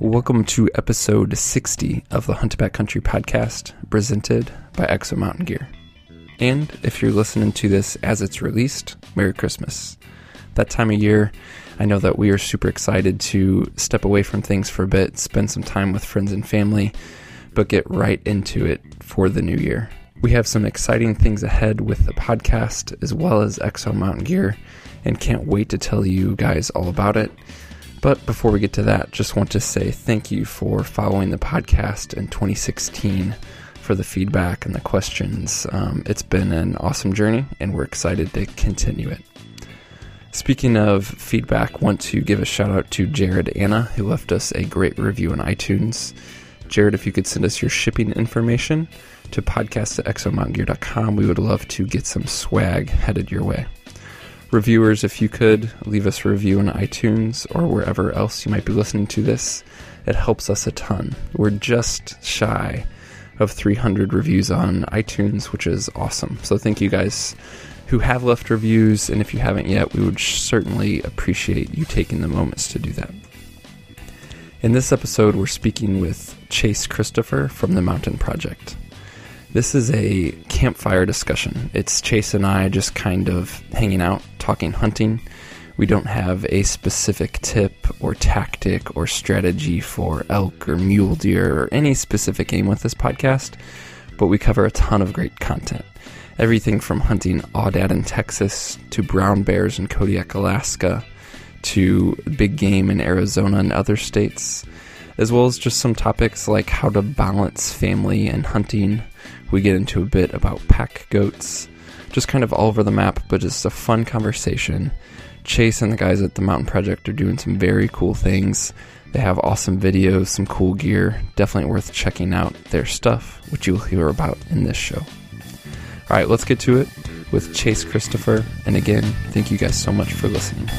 Welcome to episode 60 of the Hunt Backcountry podcast, presented by Exo Mountain Gear. And if you're listening to this as it's released, Merry Christmas. That time of year, I know that we are super excited to step away from things for a bit, spend some time with friends and family, but get right into it for the new year. We have some exciting things ahead with the podcast as well as Exo Mountain Gear, and can't wait to tell you guys all about it. But before we get to that, just want to say thank you for following the podcast in 2016, for the feedback and the questions. It's been an awesome journey, and we're excited to continue it. Speaking of feedback, want to give a shout out to Jared Anna, who left us a great review on iTunes. Jared, if you could send us your shipping information to podcast@exomountaingear.com, we would love to get some swag headed your way. Reviewers, if you could leave us a review on iTunes or wherever else you might be listening to this, it helps us a ton. We're just shy of 300 reviews on iTunes, which is awesome. So thank you guys who have left reviews, and if you haven't yet, we would certainly appreciate you taking the moments to do that. In this episode, we're speaking with Chase Christopher from the Mountain Project. This is a campfire discussion. It's Chase and I just kind of hanging out, talking hunting. We don't have a specific tip or tactic or strategy for elk or mule deer or any specific game with this podcast, but we cover a ton of great content. Everything from hunting aoudad in Texas to brown bears in Kodiak, Alaska, to big game in Arizona and other states, as well as just some topics like how to balance family and hunting. We get into a bit about pack goats, just kind of all over the map, but just a fun conversation. Chase and the guys at the Mountain Project are doing some very cool things. They have awesome videos, some cool gear, definitely worth checking out their stuff, which you'll hear about in this show. All right, let's get to it with Chase Christopher. And again, thank you guys so much for listening.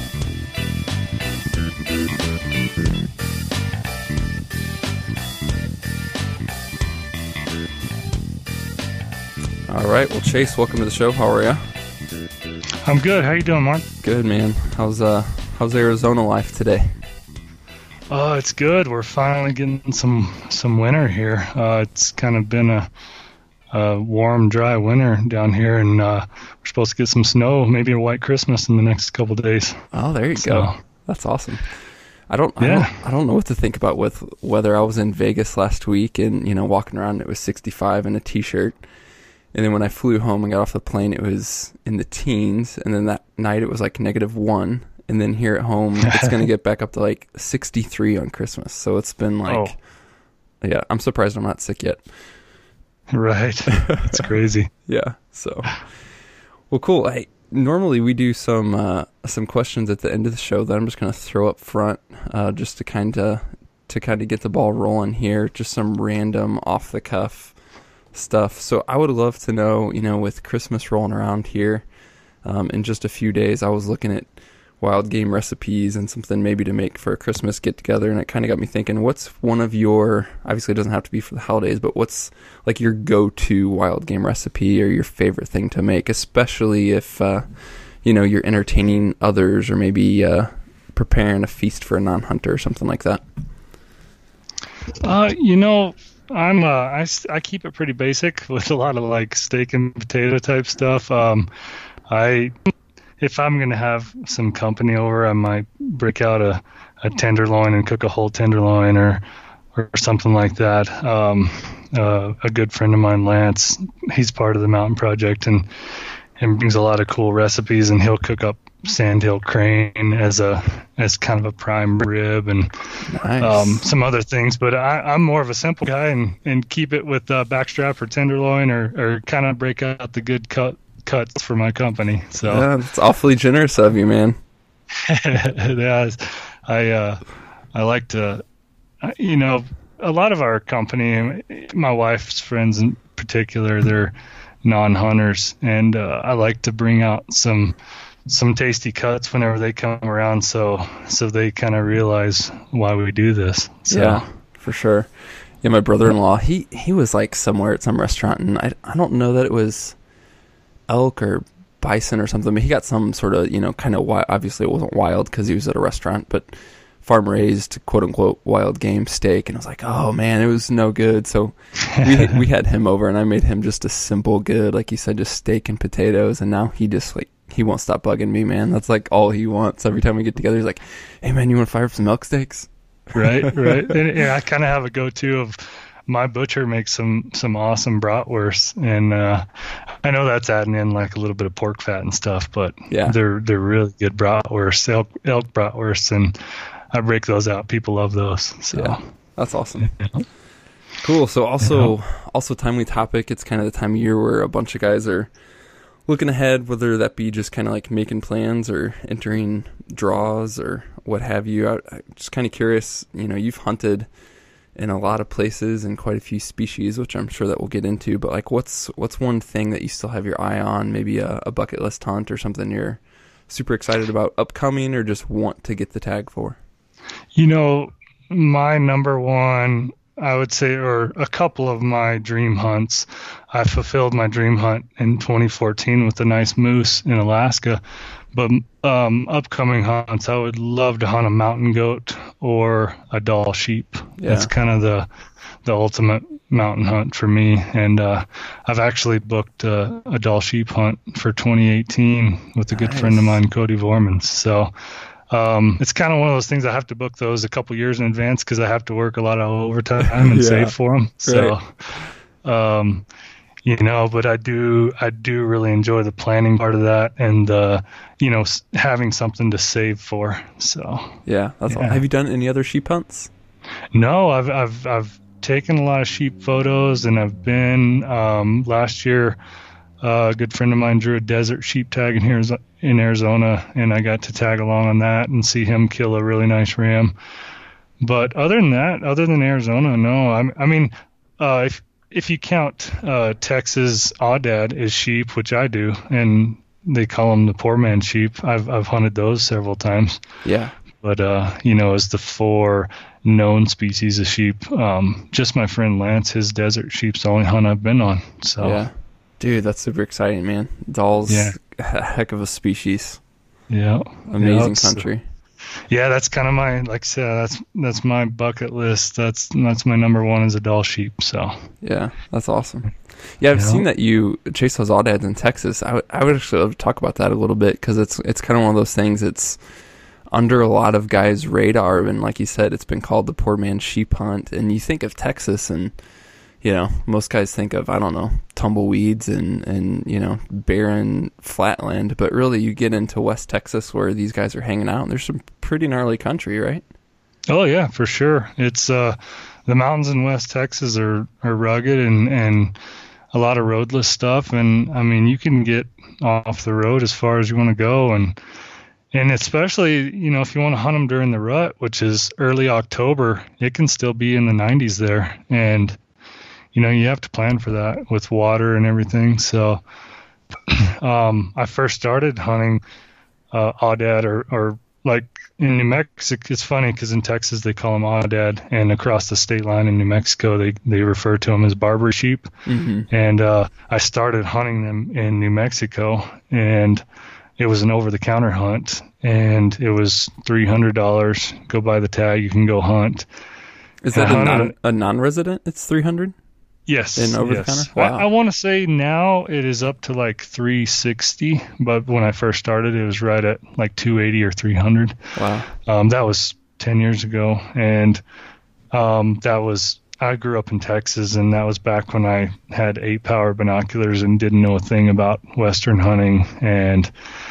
All right, well, Chase, welcome to the show. How are you? I'm good. How you doing, Mark? Good, man. How's Arizona life today? Oh, it's good. We're finally getting some winter here. It's kind of been a warm, dry winter down here, and we're supposed to get some snow, maybe a white Christmas in the next couple of days. Oh, there you go. That's awesome. I don't know what to think about with weather. I was in Vegas last week, and walking around, it was 65 in a t-shirt. And then when I flew home and got off the plane, it was in the teens. And then that night it was like -1. And then here at home, it's going to get back up to like 63 on Christmas. So it's been like, yeah, I'm surprised I'm not sick yet. Right. It's crazy. Yeah. So, well, cool. Hey, normally we do some questions at the end of the show that I'm just going to throw up front, just to kind of get the ball rolling here. Just some random off the cuff stuff. So I would love to know, with Christmas rolling around here, in just a few days, I was looking at wild game recipes and something maybe to make for a Christmas get together, and it kind of got me thinking, what's one of your, obviously it doesn't have to be for the holidays, but what's like your go-to wild game recipe or your favorite thing to make, especially if you're entertaining others or maybe preparing a feast for a non-hunter or something like that? I keep it pretty basic with a lot of like steak and potato type stuff. If I'm going to have some company over, I might break out a tenderloin and cook a whole tenderloin or something like that. A good friend of mine, Lance, he's part of the Mountain Project and brings a lot of cool recipes, and he'll cook up sandhill crane as kind of a prime rib and nice. Some other things. But I'm more of a simple guy and keep it with backstrap or tenderloin or kind of break out the good cuts for my company. So yeah, it's awfully generous of you, man. Yeah, I like to, a lot of our company, my wife's friends in particular, they're non-hunters, and I like to bring out some tasty cuts whenever they come around, so they kind of realize why we do this. So. Yeah, for sure. Yeah, my brother-in-law, he was like somewhere at some restaurant, and I don't know that it was elk or bison or something, but he got some sort of, kind of wild. Obviously it wasn't wild because he was at a restaurant, but farm raised, quote unquote, wild game steak, and I was like, oh man, it was no good. So we had him over, and I made him just a simple good, like you said, just steak and potatoes. And now he just like, he won't stop bugging me, man. That's like all he wants. Every time we get together, he's like, hey man, you want to fire up some milk steaks? Right. And yeah, I kind of have a go-to of my butcher makes some awesome bratwursts, and I know that's adding in like a little bit of pork fat and stuff, but yeah, they're really good bratwursts, elk bratwursts, and I break those out. People love those. So yeah, that's awesome. Yeah. Cool. So also timely topic. It's kind of the time of year where a bunch of guys are looking ahead, whether that be just kind of like making plans or entering draws or what have you. I'm just kind of curious, you've hunted in a lot of places and quite a few species, which I'm sure that we'll get into, but like what's one thing that you still have your eye on, maybe a bucket list hunt or something you're super excited about upcoming or just want to get the tag for? My number one, I would say, or a couple of my dream hunts, I fulfilled my dream hunt in 2014 with a nice moose in Alaska. But upcoming hunts, I would love to hunt a mountain goat or a Dall sheep. Yeah. That's kind of the ultimate mountain hunt for me. And I've actually booked a Dall sheep hunt for 2018 with a good friend of mine, Cody Vorman. So it's kind of one of those things I have to book those a couple years in advance because I have to work a lot of overtime and save for them. So, but I do really enjoy the planning part of that and, having something to save for. So, yeah, that's all. Have you done any other sheep hunts? No, I've taken a lot of sheep photos, and I've been, last year, a good friend of mine drew a desert sheep tag in Arizona, and I got to tag along on that and see him kill a really nice ram. But other than Arizona, no. I mean, if you count Texas Aoudad as sheep, which I do, and they call them the poor man sheep, I've hunted those several times. Yeah. But as the 4 known species of sheep, just my friend Lance, his desert sheep's the only hunt I've been on. So. Yeah. Dude, that's super exciting, man. Dall's a heck of a species. Yeah. Amazing country. That's kind of my, like I said, that's my bucket list. That's my number one is a Dall sheep. So. Yeah, that's awesome. Yeah, I've seen that you chase those Audads in Texas. I would actually love to talk about that a little bit because it's kind of one of those things. It's under a lot of guys' radar, and like you said, it's been called the poor man's sheep hunt. And you think of Texas and most guys think of, I don't know, tumbleweeds and barren flatland, but really you get into West Texas where these guys are hanging out and there's some pretty gnarly country, right? Oh yeah, for sure. It's, the mountains in West Texas are rugged and a lot of roadless stuff. And I mean, you can get off the road as far as you want to go. And especially, if you want to hunt them during the rut, which is early October, it can still be in the 90s there. And you have to plan for that with water and everything. So I first started hunting Aoudad or like in New Mexico. It's funny because in Texas they call them Aoudad, and across the state line in New Mexico they refer to them as Barbary sheep. Mm-hmm. And I started hunting them in New Mexico, and it was an over-the-counter hunt, and it was $300. Go buy the tag, you can go hunt. Is that a non-resident? It's $300? Yes. In over the counter? Wow. I want to say now it is up to like $360, but when I first started, it was right at like $280 or $300. Wow. That was 10 years ago, and I grew up in Texas, and that was back when I had 8-power binoculars and didn't know a thing about Western hunting, and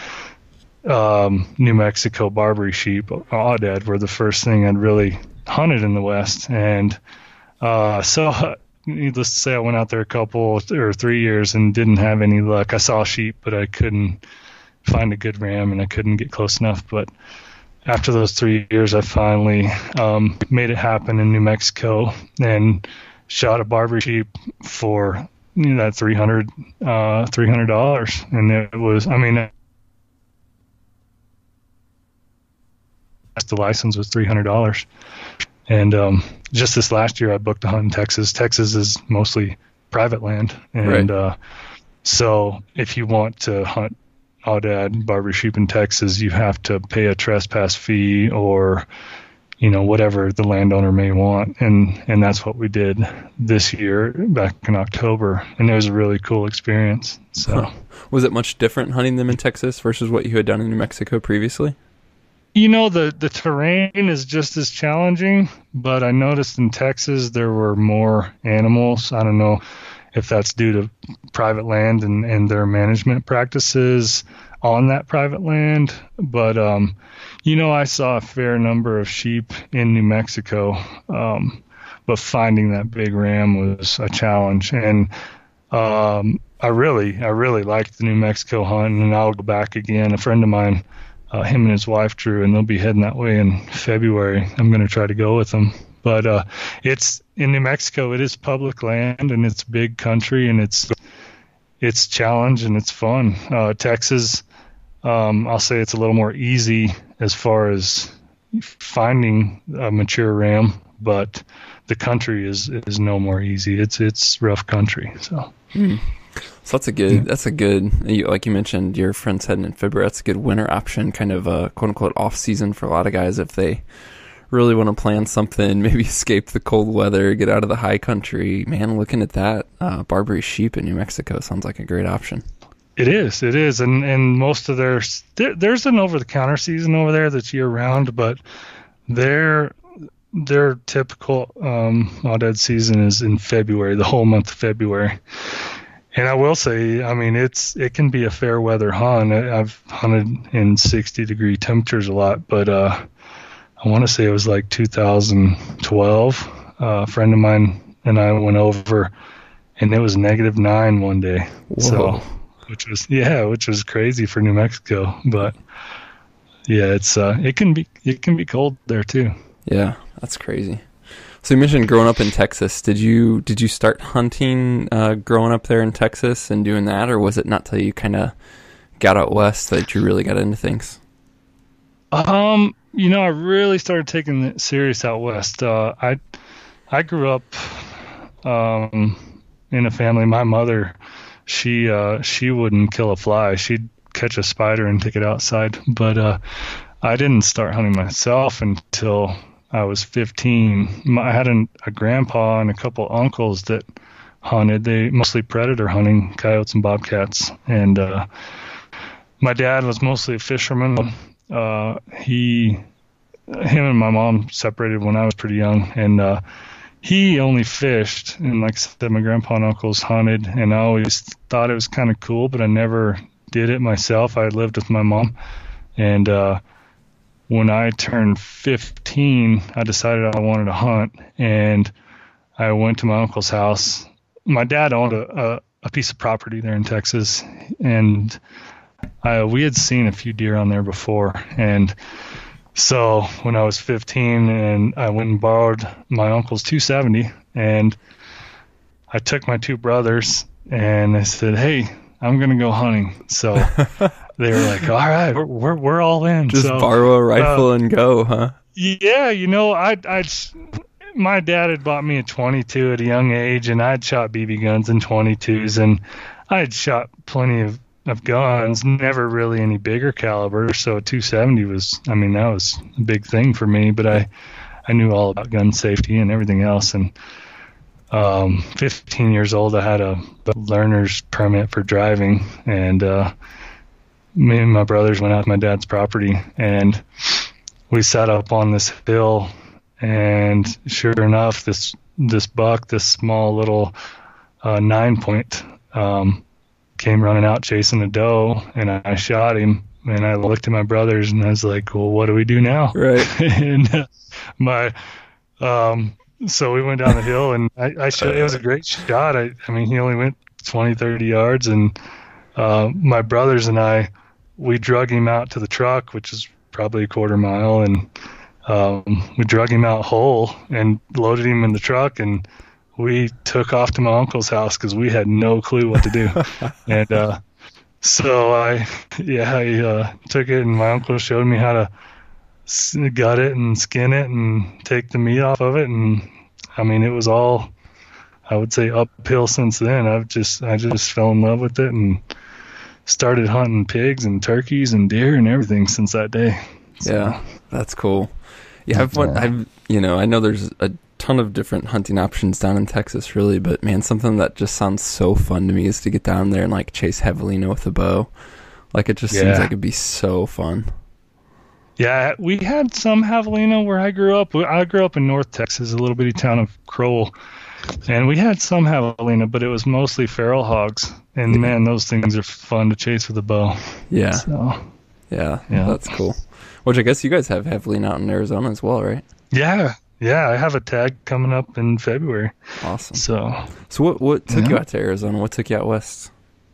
New Mexico Barbary sheep, Aoudad, were the first thing I'd really hunted in the West, and so needless to say, I went out there a couple or 3 years and didn't have any luck. I saw sheep, but I couldn't find a good ram, and I couldn't get close enough. But after those 3 years, I finally made it happen in New Mexico and shot a Barbary sheep for that $300, and it was, the license was $300. And just this last year, I booked a hunt in Texas. Texas is mostly private land, and right. So if you want to hunt Aoudad Barbary sheep in Texas, you have to pay a trespass fee, or whatever the landowner may want. And that's what we did this year back in October. And it was a really cool experience. So, was it much different hunting them in Texas versus what you had done in New Mexico previously? The terrain is just as challenging, but I noticed in Texas there were more animals. I don't know if that's due to private land and their management practices on that private land. But, I saw a fair number of sheep in New Mexico, but finding that big ram was a challenge. And I really liked the New Mexico hunt, and I'll go back again. A friend of mine, him and his wife Drew, and they'll be heading that way in February. I'm going to try to go with them. But it's in New Mexico. It is public land, and it's big country, and it's challenge and it's fun. Texas, I'll say it's a little more easy as far as finding a mature ram, but the country is no more easy. It's rough country. So. So that's a good, like you mentioned, your friend's heading in February. That's a good winter option, kind of a quote unquote off season for a lot of guys if they really want to plan something, maybe escape the cold weather, get out of the high country. Man, looking at that, Barbary sheep in New Mexico sounds like a great option. It is, and most of there's an over-the-counter season over there that's year-round, but their typical aoudad season is in February, the whole month of February. And I will say, I mean, it can be a fair weather hunt. I've hunted in 60-degree temperatures a lot, but I want to say it was like 2012. A friend of mine and I went over, and it was -9 one day. Whoa. So, which was crazy for New Mexico. But yeah, it can be cold there too. Yeah, that's crazy. So you mentioned growing up in Texas. Did you start hunting growing up there in Texas and doing that, or was it not till you kind of got out west that you really got into things? I really started taking it serious out west. I grew up in a family. My mother, she wouldn't kill a fly. She'd catch a spider and take it outside. But I didn't start hunting myself until I was 15. I had a grandpa and a couple uncles that hunted. They mostly predator hunting, coyotes and bobcats. And my dad was mostly a fisherman. Him and my mom separated when I was pretty young, and he only fished. And like I said, my grandpa and uncles hunted, and I always thought it was kind of cool, but I never did it myself. I lived with my mom, and when I turned 15, I decided I wanted to hunt, and I went to my uncle's house. My dad owned a piece of property there in Texas, and we had seen a few deer on there before. And so when I was 15, and I went and borrowed my uncle's 270, and I took my two brothers, and I said, "Hey, I'm going to go hunting." So they were like, "All right, we're all in." Just borrow a rifle and go, huh? Yeah, my dad had bought me a 22 at a young age, and I'd shot BB guns in 22s, and I'd shot plenty of guns, never really any bigger caliber. So a 270 that was a big thing for me, but I knew all about gun safety and everything else. And 15 years old, I had a learner's permit for driving, and me and my brothers went out to my dad's property, and we sat up on this hill, and sure enough, this buck, this small little 9-point, came running out chasing a doe, and I shot him, and I looked at my brothers, and I was like, "Well, what do we do now?" Right. And so we went down the hill, and I shot. It was a great shot. I mean, he only went 20, 30 yards, and my brothers and we drug him out to the truck, which is probably a quarter mile, and we drug him out whole and loaded him in the truck, and we took off to my uncle's house because we had no clue what to do. And so I took it, and my uncle showed me how to gut it and skin it and take the meat off of it. And I mean, it was all, I would say, uphill since then. I just fell in love with it and started hunting pigs and turkeys and deer and everything since that day. So. Yeah, that's cool. Yeah, I know there's a ton of different hunting options down in Texas, really, but man, something that just sounds so fun to me is to get down there and like chase javelina with a bow. Like, it just seems like it'd be so fun. Yeah, we had some javelina where I grew up. I grew up in North Texas, a little bitty town of Crowell, and we had some javelina, but it was mostly feral hogs. And man, those things are fun to chase with a bow. Yeah. So, yeah, that's cool. Which I guess you guys have javelina out in Arizona as well, right? Yeah, I have a tag coming up in February. Awesome. So what took you out to Arizona? What took you out west?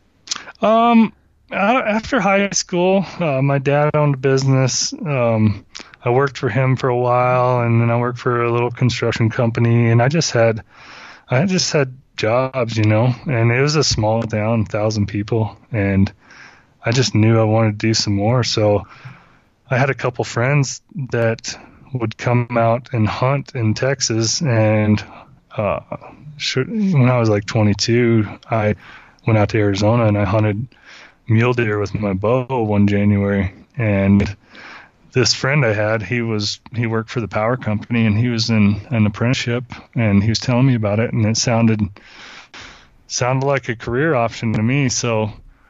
After high school, my dad owned a business. I worked for him for a while, and then I worked for a little construction company, and I just had jobs, and it was a small town, 1,000 people, and I just knew I wanted to do some more. So I had a couple friends that would come out and hunt in Texas, and when I was like 22, I went out to Arizona and I hunted mule deer with my bow one January. And this friend I had, he worked for the power company, and he was in an apprenticeship, and he was telling me about it, and it sounded like a career option to me. So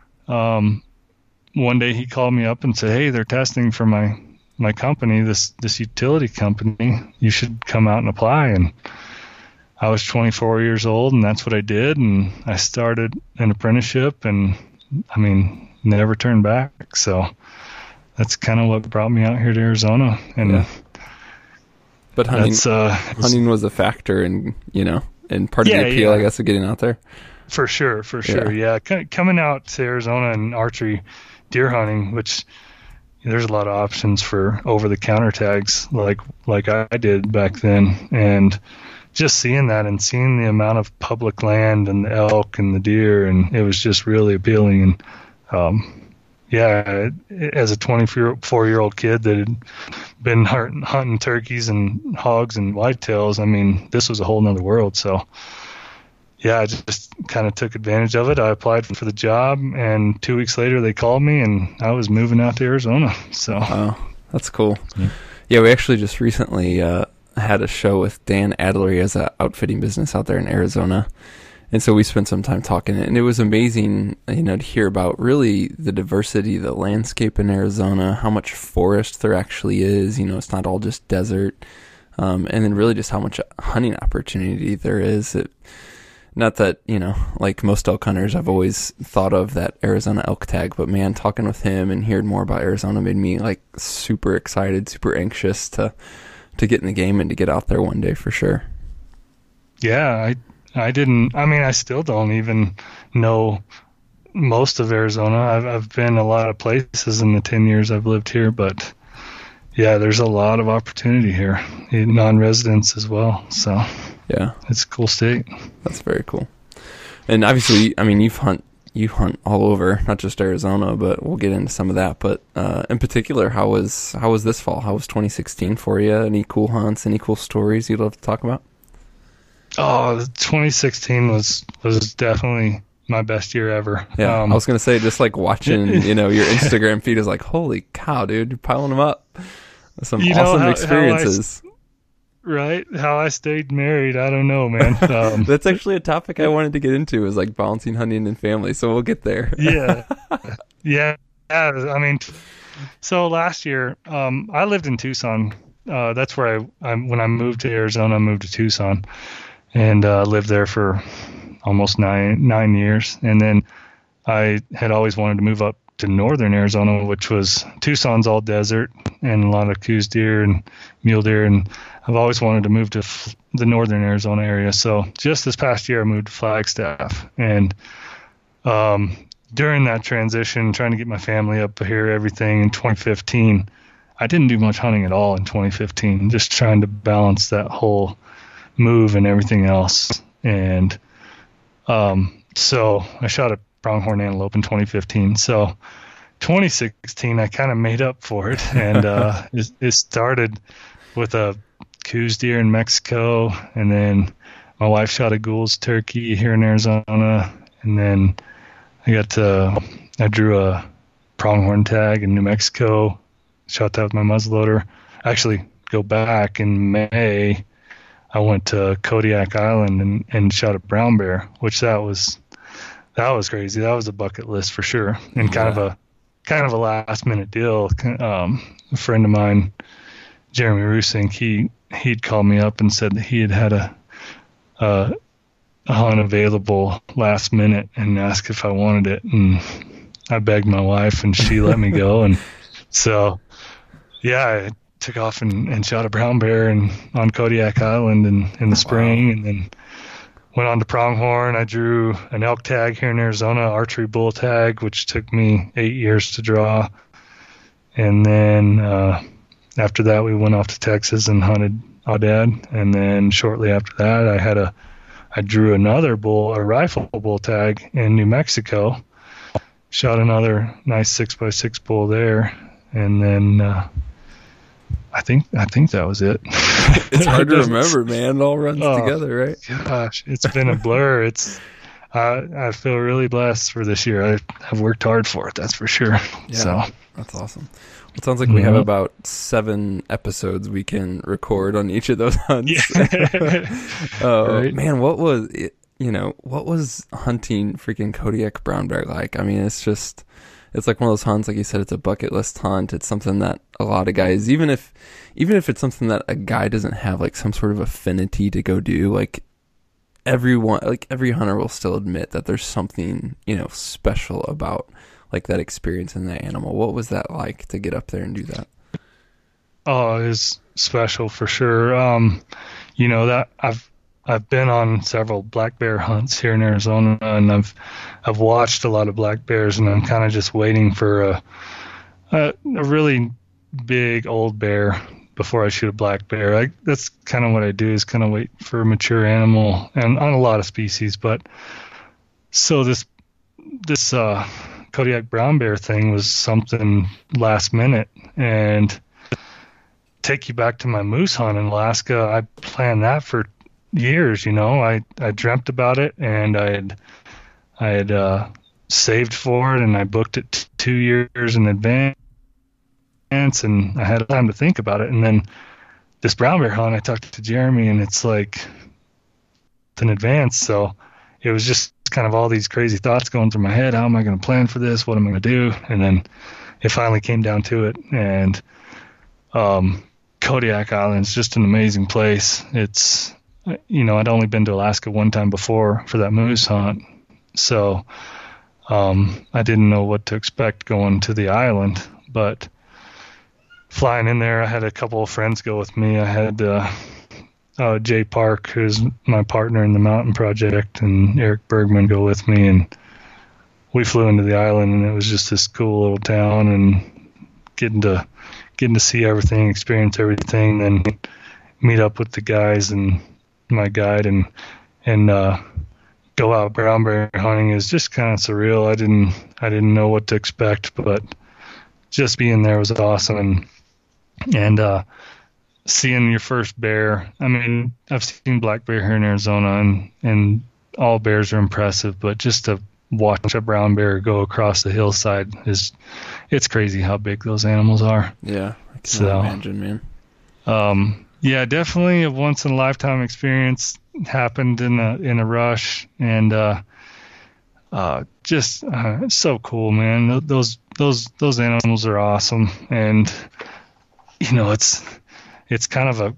one day he called me up and said, "Hey, they're testing for my company, this utility company. You should come out and apply." And I was 24 years old, and that's what I did. And I started an apprenticeship, and I mean, never turned back. So that's kind of what brought me out here to Arizona. And but hunting was a factor in part of the appeal, I guess, of getting out there. For sure. Yeah. Coming out to Arizona and archery deer hunting, which there's a lot of options for over-the-counter tags like I did back then. And just seeing that and seeing the amount of public land and the elk and the deer, and it was just really appealing. And as a 24-year-old kid that had been hunting turkeys and hogs and whitetails, I mean, this was a whole nother world. So yeah, I just kind of took advantage of it. I applied for the job, and 2 weeks later they called me, and I was moving out to Arizona. So that's cool. Yeah, we actually just recently had a show with Dan Adler. He has an outfitting business out there in Arizona, and so we spent some time talking, and it was amazing, to hear about really the diversity of the landscape in Arizona, how much forest there actually is. It's not all just desert, and then really just how much hunting opportunity there is. Not that, like most elk hunters, I've always thought of that Arizona elk tag, but man, talking with him and hearing more about Arizona made me like super excited, super anxious to get in the game and to get out there one day for sure. Yeah, I still don't even know most of Arizona. I've been a lot of places in the 10 years I've lived here, but yeah, there's a lot of opportunity here, non-residents as well. So yeah, it's a cool state. That's very cool. And obviously, I mean, you hunt all over, not just Arizona, but we'll get into some of that. But in particular, how was this fall? How was 2016 for you? Any cool hunts? Any cool stories you'd love to talk about? Oh, 2016 was definitely my best year ever. Yeah, I was gonna say, just like watching, your Instagram feed is like, holy cow, dude, you're piling them up. Some awesome experiences. Right? How I stayed married, I don't know, man. That's actually a topic I wanted to get into, is like balancing hunting and family, so we'll get there. Yeah. I mean, so last year, I lived in Tucson. That's where when I moved to Arizona, I moved to Tucson and lived there for almost nine years. And then I had always wanted to move up to northern Arizona, which was Tucson's all desert and a lot of Coues deer and mule deer, and I've always wanted to move to the northern Arizona area. So just this past year I moved to Flagstaff, and during that transition, trying to get my family up here, everything in 2015, I didn't do much hunting at all in 2015, just trying to balance that whole move and everything else. And so I shot a pronghorn antelope in 2015. So 2016, I kind of made up for it, and it started with a Coues deer in Mexico, and then my wife shot a Gould's turkey here in Arizona, and then I drew a pronghorn tag in New Mexico, shot that with my muzzleloader. Actually, go back in May, I went to Kodiak Island and shot a brown bear, which that was crazy. That was a bucket list for sure, and kind of a last minute deal. A friend of mine, Jeremy Rusink, he'd called me up and said that he had a hunt available last minute and asked if I wanted it, and I begged my wife and she let me go. And so I took off and shot a brown bear on Kodiak Island in the spring. And then went on to pronghorn. I drew an elk tag here in Arizona, archery bull tag, which took me 8 years to draw. And then after that we went off to Texas and hunted Aoudad. And then shortly after that I drew another a rifle bull tag in New Mexico, shot another nice 6x6 bull there, and then I think that was it. It's hard to remember, man. It all runs together, right? Gosh, it's been a blur. I feel really blessed for this year. I've worked hard for it, that's for sure. Yeah, so that's awesome. It sounds like we have about 7 episodes we can record on each of those hunts. Yeah. Right. Man, what was hunting freaking Kodiak brown bear like? I mean, it's like one of those hunts, like you said, it's a bucket list hunt. It's something that a lot of guys, even if it's something that a guy doesn't have like some sort of affinity to go do, like every hunter will still admit that there's something, special about like that experience in that animal. What was that like to get up there and do that? Oh, it was special for sure. That I've been on several black bear hunts here in Arizona, and I've watched a lot of black bears, and I'm kind of just waiting for a really big old bear before I shoot a black bear. That's kind of what I do, is kind of wait for a mature animal, and on a lot of species. But so this Kodiak brown bear thing was something last minute. And take you back to my moose hunt in Alaska, I planned that for years. I dreamt about it, and I had saved for it, and I booked it 2 years in advance, and I had time to think about it. And then this brown bear hunt, I talked to Jeremy, and it's like in advance. So it was just kind of all these crazy thoughts going through my head. How am I going to plan for this? What am I going to do? And then it finally came down to it. And Kodiak Island is just an amazing place. It's, I'd only been to Alaska one time before for that moose hunt. So I didn't know what to expect going to the island. But flying in there, I had a couple of friends go with me. I had Jay Park, who's my partner in the Mountain Project, and Eric Bergman go with me, and we flew into the island, and it was just this cool little town, and getting to see everything, experience everything, then meet up with the guys and my guide, and go out brown bear hunting is just kind of surreal. I didn't know what to expect, but just being there was awesome, and seeing your first bear. I mean, I've seen black bear here in Arizona, and all bears are impressive, but just to watch a brown bear go across the hillside it's crazy how big those animals are. Yeah, I can imagine, man. Yeah, definitely a once in a lifetime experience. Happened in a rush, and just it's so cool, man. Those animals are awesome, and it's kind of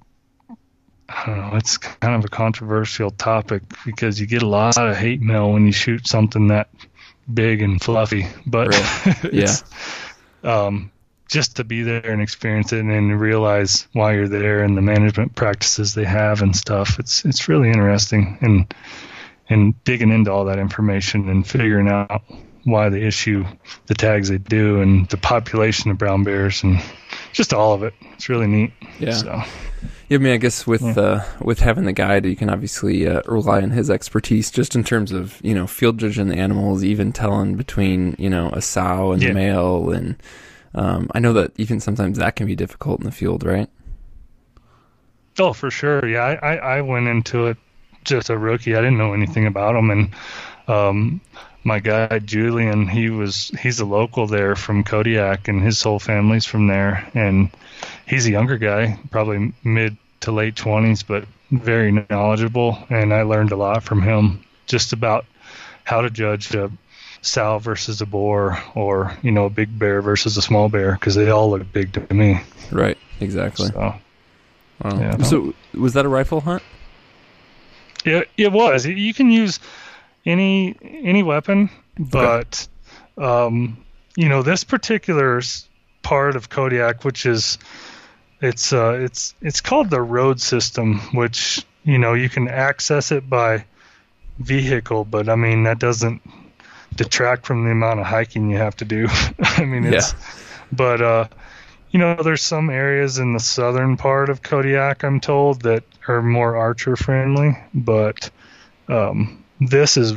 a controversial topic, because you get a lot of hate mail when you shoot something that big and fluffy. But right. Yeah. Just to be there and experience it, and then realize why you're there and the management practices they have and stuff. It's really interesting, and digging into all that information and figuring out why they issue the tags they do, and the population of brown bears, and just all of it. It's really neat. Yeah. So. Yeah, I mean, I guess with having the guide, you can obviously rely on his expertise, just in terms of field judging the animals, even telling between a sow and the male, and I know that even sometimes that can be difficult in the field, right? Oh, for sure. Yeah, I went into it just a rookie. I didn't know anything about them, and my guy Julian, he's a local there from Kodiak, and his whole family's from there, and he's a younger guy, probably mid to late 20s, but very knowledgeable. And I learned a lot from him just about how to judge a sow versus a boar, or, a big bear versus a small bear, because they all look big to me. Right, exactly. So, wow. So was that a rifle hunt? It was. You can use any weapon, but this particular part of Kodiak, which is it's called the road system, which you can access it by vehicle, but I mean that doesn't detract from the amount of hiking you have to do. I mean, but there's some areas in the southern part of Kodiak, I'm told, that are more archer friendly, but this is,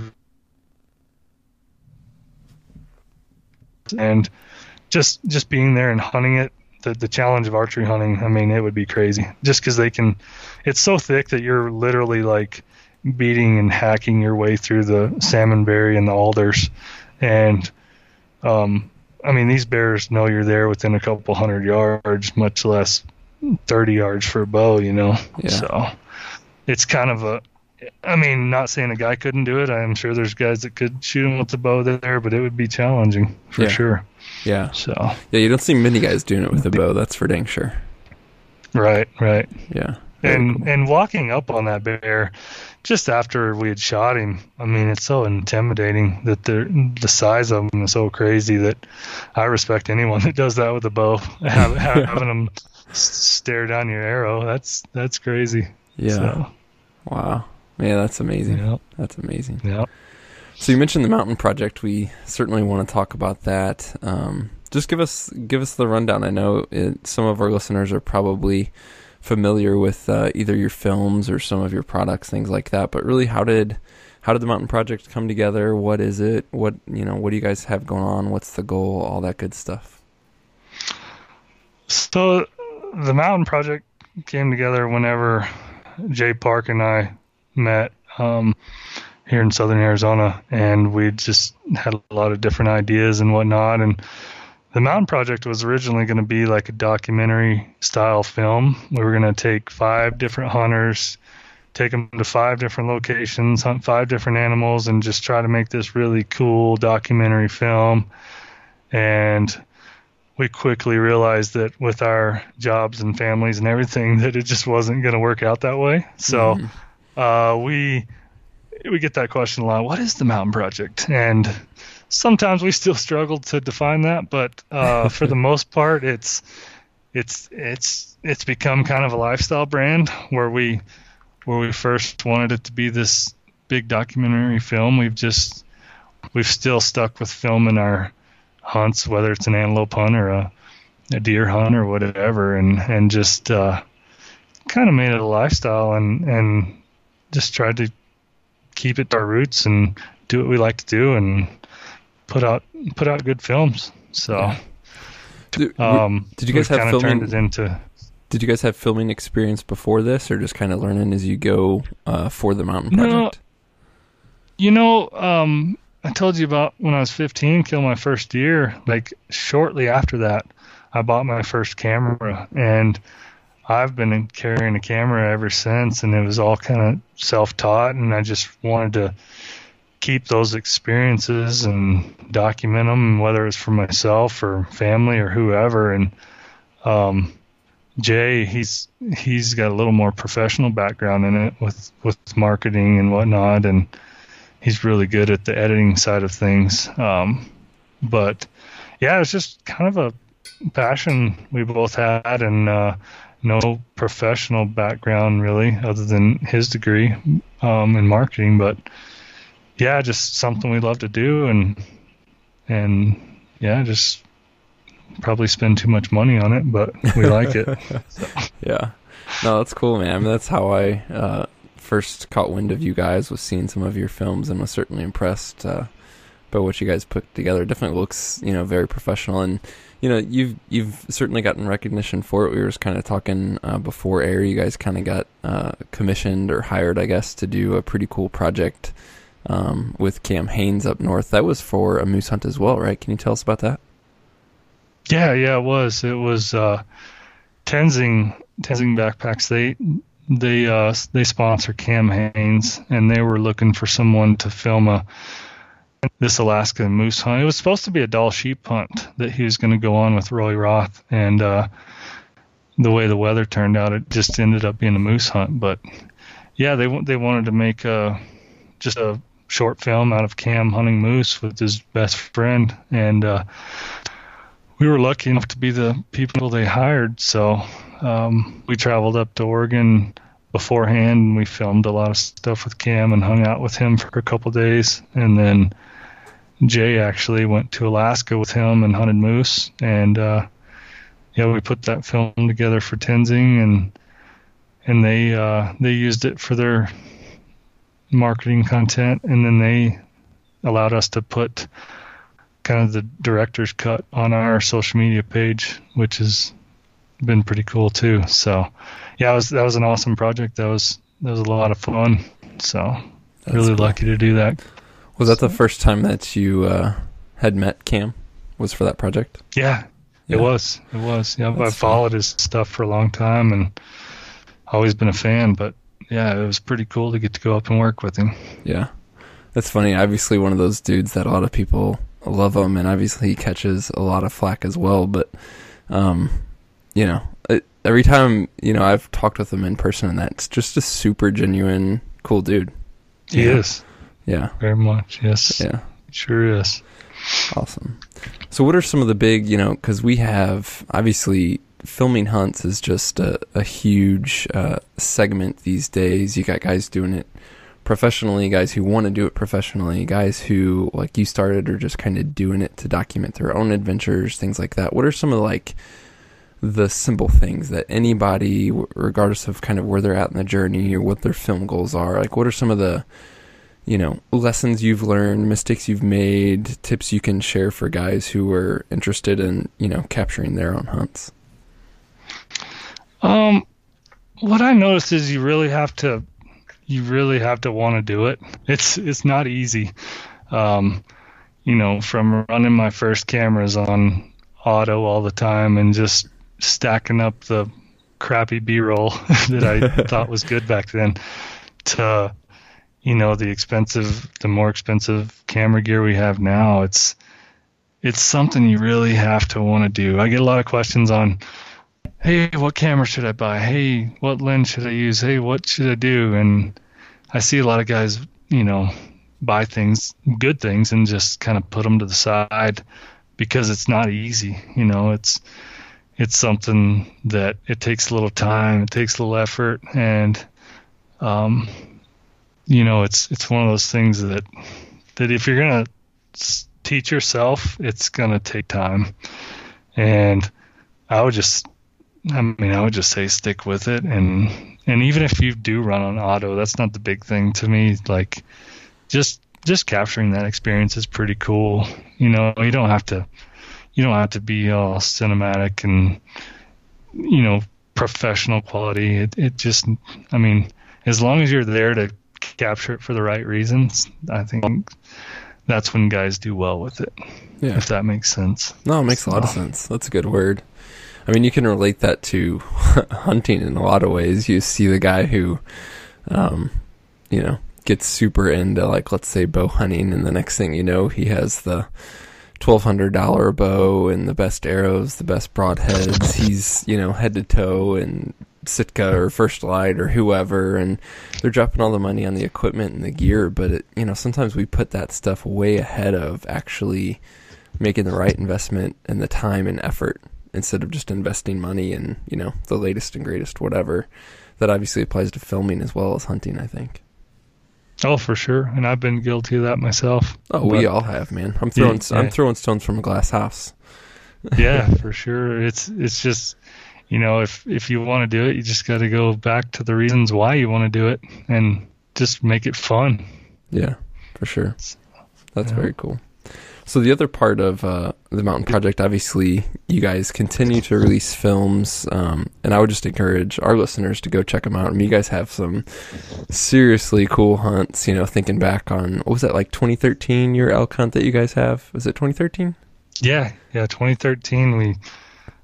and just being there and hunting it, the challenge of archery hunting, I mean, it would be crazy, just because it's so thick that you're literally like beating and hacking your way through the salmonberry and the alders. And I mean, these bears know you're there within a couple 100 yards, much less 30 yards for a bow, Yeah. So it's kind of not saying a guy couldn't do it. I'm sure there's guys that could shoot him with the bow there, but it would be challenging for sure. Yeah. So you don't see many guys doing it with a bow. That's for dang sure. Right. Yeah. And walking up on that bear just after we had shot him, I mean, it's so intimidating that the size of him is so crazy that I respect anyone that does that with a bow. Having them stare down your arrow, that's crazy. Yeah. So. Wow. Yeah, that's amazing. Yep. That's amazing. Yeah. So you mentioned the mountain project. We certainly want to talk about that. Just give us the rundown. I know some of our listeners are probably familiar with either your films or some of your products, things like that. But really, how did the mountain project come together? What is it? What do you guys have going on? What's the goal? All that good stuff. So the mountain project came together whenever Jay Park and I met here in southern Arizona, and we just had a lot of different ideas and whatnot. And the mountain project was originally going to be like a documentary style film. We were going to take 5 different hunters, take them to 5 different locations, hunt 5 different animals, and just try to make this really cool documentary film. And we quickly realized that with our jobs and families and everything, that it just wasn't going to work out that way. So we get that question a lot. What is the mountain project? And sometimes we still struggle to define that, but for the most part, it's become kind of a lifestyle brand where we first wanted it to be this big documentary film. We've still stuck with filming our hunts, whether it's an antelope hunt or a deer hunt or whatever, and just kind of made it a lifestyle and just tried to keep it to our roots and do what we like to do and put out good films. So did you guys have filming? Turned it into. Did you guys have filming experience before this, or just kind of learning as you go for the mountain project? I told you about when I was 15, killed my first deer. Like shortly after that, I bought my first camera, and I've been carrying a camera ever since, and it was all kind of self-taught, and I just wanted to keep those experiences and document them, whether it's for myself or family or whoever. And Jay, he's got a little more professional background in it with marketing and whatnot, and he's really good at the editing side of things. But yeah, it's just kind of a passion we both had, and no professional background really other than his degree in marketing. But yeah, just something we love to do, and yeah, just probably spend too much money on it, but we like it. So. Yeah, no, that's cool, man. I mean, that's how I first caught wind of you guys, was seeing some of your films, and was certainly impressed by what you guys put together. It definitely looks, very professional, and you've certainly gotten recognition for it. We were just kind of talking before air. You guys kind of got commissioned or hired, I guess, to do a pretty cool project with Cam Hanes up north. That was for a moose hunt as well, right? Can you tell us about that? Yeah, it was. It was Tenzing Backpacks, they sponsor Cam Haines, and they were looking for someone to film this Alaska moose hunt. It was supposed to be a Dall sheep hunt that he was going to go on with Roy Roth, and the way the weather turned out, it just ended up being a moose hunt. But yeah, they wanted to make just a short film out of Cam hunting moose with his best friend, and we were lucky enough to be the people they hired. So we traveled up to Oregon beforehand, and we filmed a lot of stuff with Cam and hung out with him for a couple days. And then Jay actually went to Alaska with him and hunted moose. And we put that film together for Tenzing, and they used it for their marketing content, and then they allowed us to put kind of the director's cut on our social media page, which has been pretty cool too. So yeah, that was an awesome project. That was a lot of fun. So That's really cool. lucky to do that. Was that the first time that you had met Cam? Was for that project? Yeah. It was. Yeah, I've followed his stuff for a long time and always been a fan, but yeah, it was pretty cool to get to go up and work with him. Yeah. That's funny. Obviously one of those dudes that a lot of people love him, and obviously he catches a lot of flack as well, but every time, I've talked with him in person, and that's just a super genuine, cool dude. He is. Yeah. Very much, yes. Yeah. Sure is. Awesome. So what are some of the big, because we have, obviously, filming hunts is just a huge segment these days. You got guys doing it professionally, guys who want to do it professionally, guys who, like you started, are just kind of doing it to document their own adventures, things like that. What are some of, the simple things that anybody, regardless of kind of where they're at in the journey or what their film goals are, what are some of the lessons you've learned, mistakes you've made, tips you can share for guys who are interested in, capturing their own hunts? What I noticed is you really have to want to do it. It's not easy. From running my first cameras on auto all the time and just stacking up the crappy B-roll that I thought was good back then to the more expensive camera gear we have now. It's something you really have to want to do. I get a lot of questions on, hey, what camera should I buy? Hey, what lens should I use? Hey, what should I do? And I see a lot of guys, buy good things, and just kind of put them to the side because it's not easy. It's something that it takes a little time, it takes a little effort, and it's one of those things that if you're going to teach yourself, it's going to take time. And I would just say stick with it. And even if you do run on auto, that's not the big thing to me. Just capturing that experience is pretty cool. You don't have to be all cinematic and, professional quality. It just, as long as you're there to capture it for the right reasons, I think that's when guys do well with it. Yeah. If that makes sense. No, it makes a lot of sense. That's a good word. You can relate that to hunting in a lot of ways. You see the guy who, gets super into, let's say, bow hunting, and the next thing you know, he has the $1,200 bow and the best arrows, the best broadheads. He's, head to toe in Sitka or First Light or whoever, and they're dropping all the money on the equipment and the gear, but sometimes we put that stuff way ahead of actually making the right investment and the time and effort, instead of just investing money in, the latest and greatest whatever. That obviously applies to filming as well as hunting, I think. Oh, for sure. And I've been guilty of that myself. Oh, we all have, man. I'm throwing stones from a glass house. Yeah, for sure. It's just, if you want to do it, you just got to go back to the reasons why you want to do it and just make it fun. Yeah, for sure. That's very cool. So the other part of the Mountain Project, obviously, you guys continue to release films, and I would just encourage our listeners to go check them out. You guys have some seriously cool hunts, thinking back on, what was that, 2013, your elk hunt that you guys have? Was it 2013? Yeah, 2013,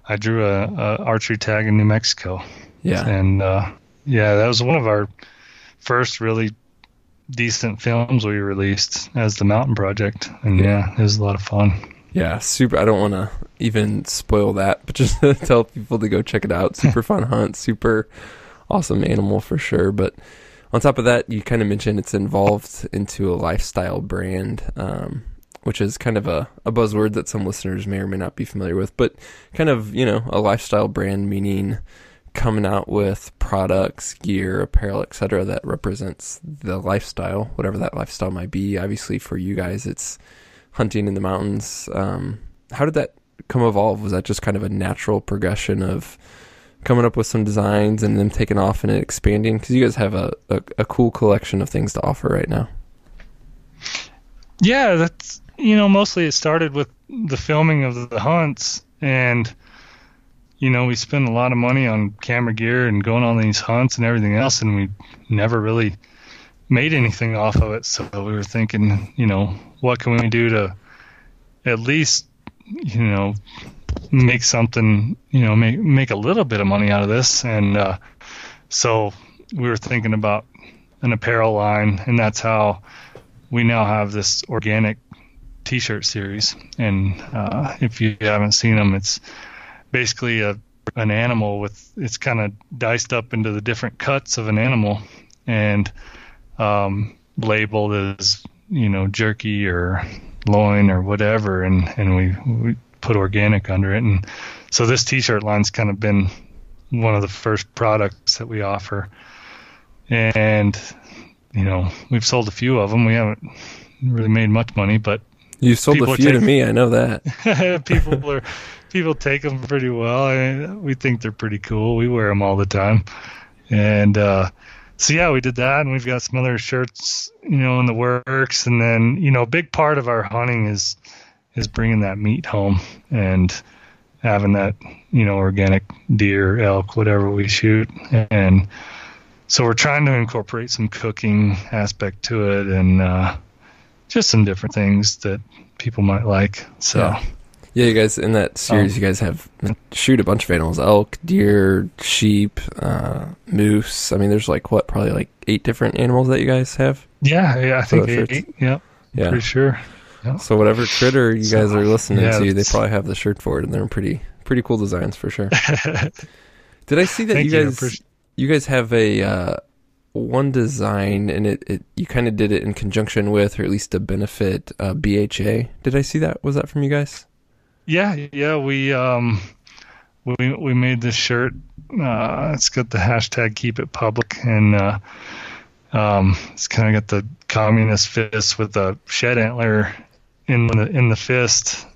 I drew a archery tag in New Mexico. Yeah. And that was one of our first really decent films we released as the Mountain Project. And it was a lot of fun. Yeah, super. I don't want to even spoil that, but just tell people to go check it out. Super fun hunt, super awesome animal for sure. But on top of that, you kind of mentioned it's involved into a lifestyle brand, which is kind of a buzzword that some listeners may or may not be familiar with, but kind of, a lifestyle brand, meaning coming out with products, gear, apparel, etc., that represents the lifestyle, whatever that lifestyle might be. Obviously for you guys, it's hunting in the mountains. How did that evolve? Was that just kind of a natural progression of coming up with some designs and then taking off and expanding? Because you guys have a cool collection of things to offer right now. Yeah, that's, mostly it started with the filming of the hunts, and, we spend a lot of money on camera gear and going on these hunts and everything else, and we never really made anything off of it. So we were thinking, what can we do to at least, make something, make a little bit of money out of this. And so we were thinking about an apparel line, and that's how we now have this organic t-shirt series. And if you haven't seen them, it's basically an animal it's kind of diced up into the different cuts of an animal and labeled as, jerky or loin or whatever. And we put organic under it. And so this t-shirt line's kind of been one of the first products that we offer. And, we've sold a few of them. We haven't really made much money, but you've sold a few to me. I know that. People take them pretty well. We think they're pretty cool. We wear them all the time. And, we did that, and we've got some other shirts, in the works. And then, a big part of our hunting is bringing that meat home and having that, organic deer, elk, whatever we shoot. And so we're trying to incorporate some cooking aspect to it, and just some different things that people might like. So. Yeah, you guys, in that series, you guys shoot a bunch of animals: elk, deer, sheep, moose. I mean, there's probably 8 different animals that you guys have? Yeah, I think 8. Yeah, pretty sure. Yeah. So whatever critter you guys are listening to, they probably have the shirt for it, and they're pretty cool designs for sure. Did I see that you guys have a one design, and you kind of did it in conjunction with, or at least to benefit, BHA? Did I see that? Was that from you guys? Yeah, we made this shirt. It's got the hashtag Keep It Public, and it's kind of got the communist fist with a shed antler in the fist,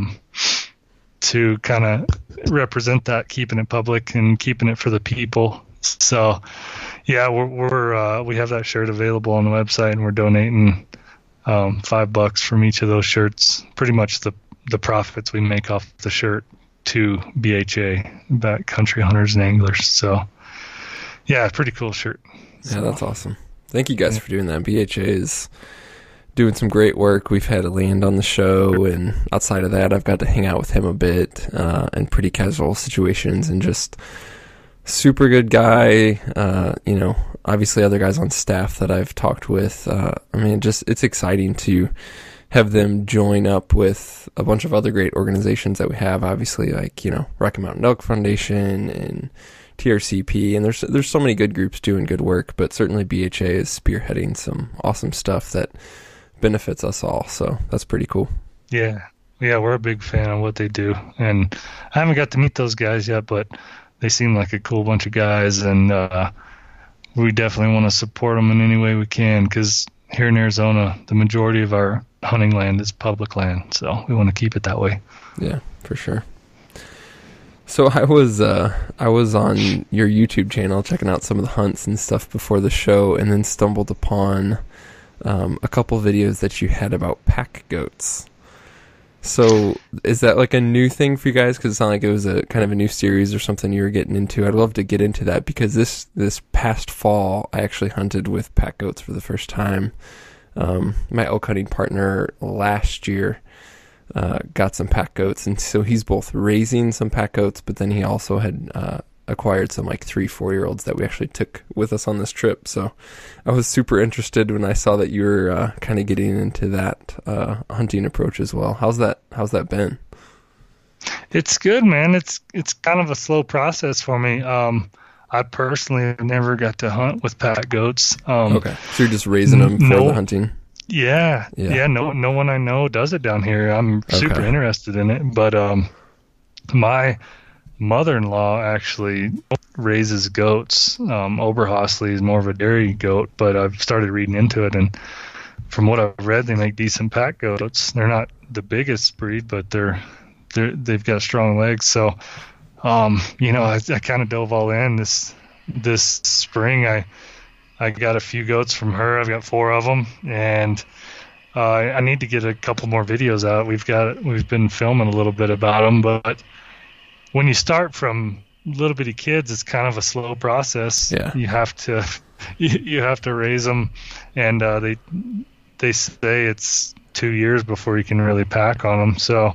to kind of represent that, keeping it public and keeping it for the people. So, yeah, we have that shirt available on the website, and we're donating $5 from each of those shirts. Pretty much the profits we make off the shirt to BHA, Backcountry Hunters and Anglers. So, yeah, pretty cool shirt. So, yeah, that's awesome. Thank you guys for doing that. BHA is doing some great work. We've had Land on the show, and outside of that, I've got to hang out with him a bit in pretty casual situations, and just super good guy. Obviously other guys on staff that I've talked with. It's exciting to have them join up with a bunch of other great organizations that we have, obviously, Rocky Mountain Elk Foundation and TRCP, and there's so many good groups doing good work, but certainly BHA is spearheading some awesome stuff that benefits us all, so that's pretty cool. Yeah, we're a big fan of what they do, and I haven't got to meet those guys yet, but they seem like a cool bunch of guys, and we definitely want to support them in any way we can, because here in Arizona, the majority of our hunting land is public land, so we want to keep it that way. Yeah, for sure. So I was on your YouTube channel checking out some of the hunts and stuff before the show, and then stumbled upon a couple videos that you had about pack goats. So is that like a new thing for you guys? Because it sounded like it was a kind of a new series or something you were getting into. I'd love to get into that, because this past fall I actually hunted with pack goats for the first time. My elk hunting partner last year got some pack goats, and so he's both raising some pack goats, but then he also had acquired some like 3-4-year-olds that we actually took with us on this trip. So I was super interested when I saw that you were kind of getting into that hunting approach as well. How's that been? It's good, man. It's kind of a slow process for me. I personally never got to hunt with pack goats. Okay, so you're just raising them for the hunting. Yeah. No one I know does it down here. I'm super interested in it, but my mother-in-law actually raises goats. Oberhasli is more of a dairy goat, but I've started reading into it, and from what I've read, they make decent pack goats. They're not the biggest breed, but they've got strong legs. So, I kind of dove all in this spring. I got a few goats from her. I've got 4 of them, and I need to get a couple more videos out. We've been filming a little bit about them, but when you start from little bitty kids, it's kind of a slow process. Yeah. You have to raise them, and they say it's 2 years before you can really pack on them. So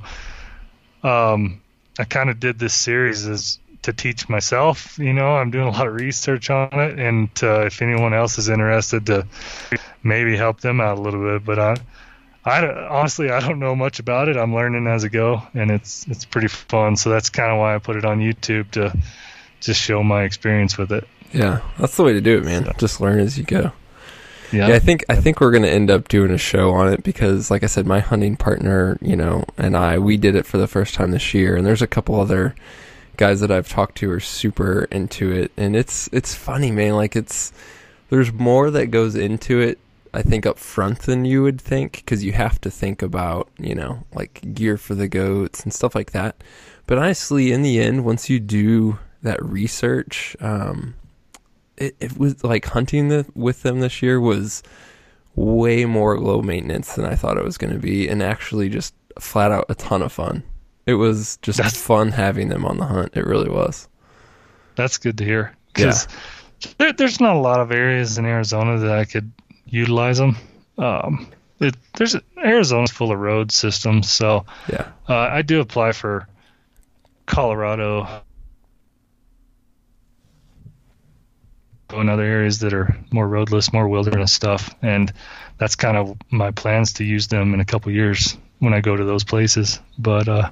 I kind of did this series as to teach myself. I'm doing a lot of research on it, and if anyone else is interested, to maybe help them out a little bit. But honestly, I don't know much about it. I'm learning as I go, and it's pretty fun. So that's kind of why I put it on YouTube, to just show my experience with it. Yeah, that's the way to do it, man. So, just learn as you go. Yeah, I think we're going to end up doing a show on it because, like I said, my hunting partner, and we did it for the first time this year, and there's a couple other guys that I've talked to are super into it, and it's funny, man. Like there's more that goes into it, I think, up front than you would think, because you have to think about, like gear for the goats and stuff like that. But honestly, in the end, once you do that research, it was like hunting with them this year was way more low maintenance than I thought it was going to be, and actually just flat out a ton of fun. It was just fun having them on the hunt. It really was. That's good to hear, because there's not a lot of areas in Arizona that I could utilize them. Arizona's full of road systems, so I do apply for Colorado and other areas that are more roadless, more wilderness stuff, and that's kind of my plans, to use them in a couple years when I go to those places. But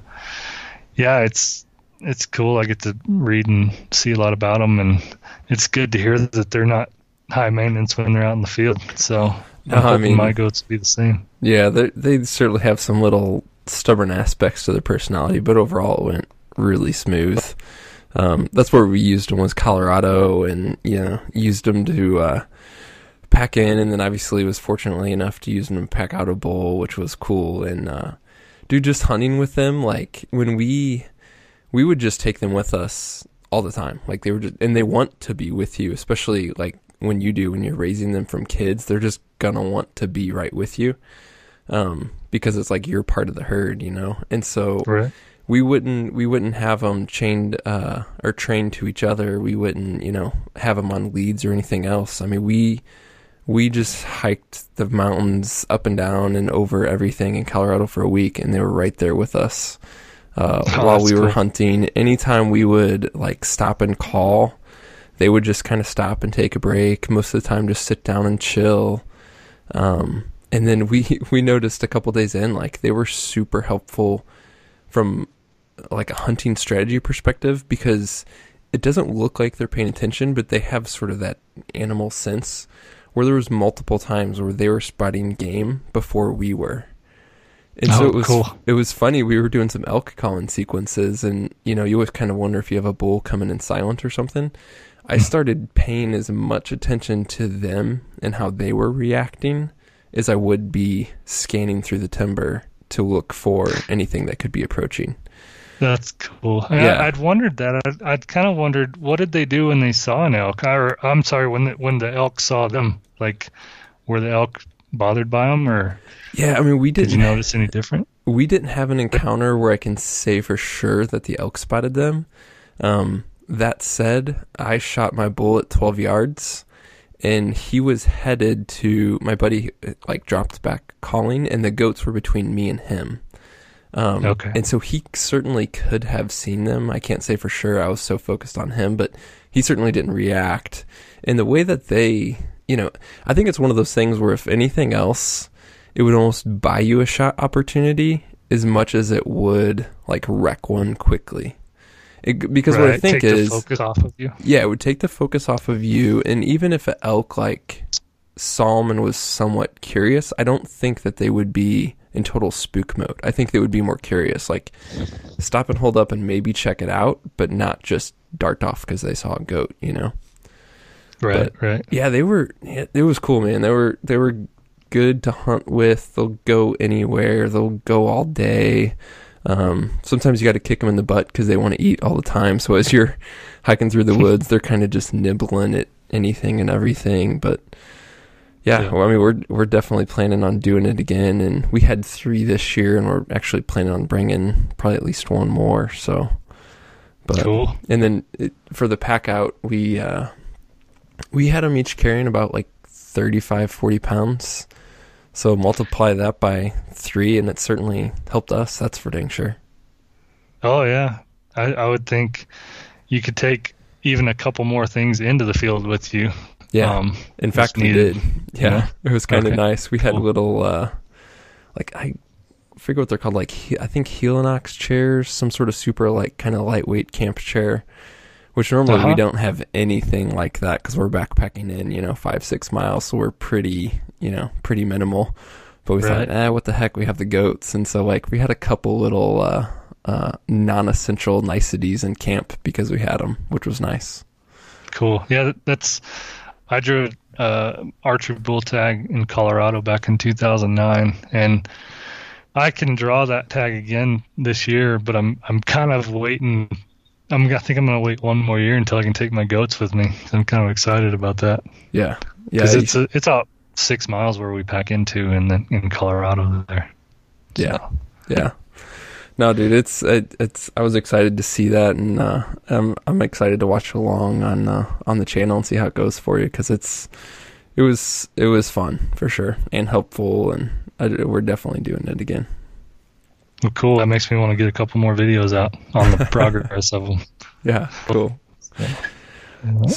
it's cool. I get to read and see a lot about them, and it's good to hear that they're not high maintenance when they're out in the field. So I mean, my goats will be the same. Yeah, they certainly have some little stubborn aspects to their personality, but overall it went really smooth. That's where we used them, was Colorado, and used them to pack in, and then obviously was fortunately enough to use them to pack out a bull, which was cool. And just hunting with them, like when we would just take them with us all the time. Like and they want to be with you, especially like when you're raising them from kids, they're just gonna want to be right with you, because it's like you're part of the herd, and so. Right. We wouldn't have them chained or trained to each other. We wouldn't, have them on leads or anything else. I mean, we just hiked the mountains up and down and over everything in Colorado for a week, and they were right there with us while we were hunting. Anytime we would like stop and call, they would just kind of stop and take a break. Most of the time, just sit down and chill. And then we noticed a couple days in, like they were super helpful from like a hunting strategy perspective, because it doesn't look like they're paying attention, but they have sort of that animal sense, where there was multiple times where they were spotting game before we were. And so it was cool. It was funny. We were doing some elk calling sequences, and you always kind of wonder if you have a bull coming in silent or something. I started paying as much attention to them and how they were reacting as I would be scanning through the timber to look for anything that could be approaching. That's cool. Yeah. I'd wondered that. I'd kind of wondered, what did they do when they saw an elk? I'm sorry, when the elk saw them, like, were the elk bothered by them, or? Yeah, I mean, did you notice any different? We didn't have an encounter where I can say for sure that the elk spotted them. That said, I shot my bull at 12 yards, and he was headed to, my buddy like dropped back calling, and the goats were between me and him. Okay. And so he certainly could have seen them. I can't say for sure. I was so focused on him, but he certainly didn't react. And the way that they, I think it's one of those things where if anything else, it would almost buy you a shot opportunity as much as it would like wreck one quickly. Because what I think take is, the focus off of you. Yeah, it would take the focus off of you. And even if an elk like saw him and was somewhat curious, I don't think that they would be in total spook mode. I think they would be more curious, like stop and hold up and maybe check it out, but not just dart off because they saw a goat, Right. Yeah, it was cool, man. They were good to hunt with. They'll go anywhere. They'll go all day. Sometimes you got to kick them in the butt because they want to eat all the time. So as you're hiking through the woods, they're kind of just nibbling at anything and everything. But yeah. Well, I mean, we're definitely planning on doing it again. And we had 3 this year, and we're actually planning on bringing probably at least 1 more. So, but cool. And then for the pack out, we had them each carrying about like 35, 40 pounds. So multiply that by 3, and it certainly helped us. That's for dang sure. Oh, yeah. I would think you could take even a couple more things into the field with you. Yeah. In fact, we did. Yeah. It was kind of nice. We had little, I forget what they're called, like, I think Helinox chairs, some sort of super, like, kind of lightweight camp chair, which normally we don't have anything like that because we're backpacking in, 5-6 miles. So we're pretty minimal. But we thought, what the heck? We have the goats. And so, like, we had a couple little non-essential niceties in camp because we had them, which was nice. Cool. Yeah, I drew archery bull tag in Colorado back in 2009, and I can draw that tag again this year, but I'm kind of waiting. I think I'm going to wait 1 more year until I can take my goats with me. I'm kind of excited about that. Yeah. Because it's out 6 miles where we pack into in Colorado there. Yeah. So. Yeah. No, dude, it's I was excited to see that, and I'm excited to watch along on the channel and see how it goes for you, because it was fun for sure and helpful, and we're definitely doing it again. Well, cool. That makes me want to get a couple more videos out on the progress of them. Yeah, cool. Yeah.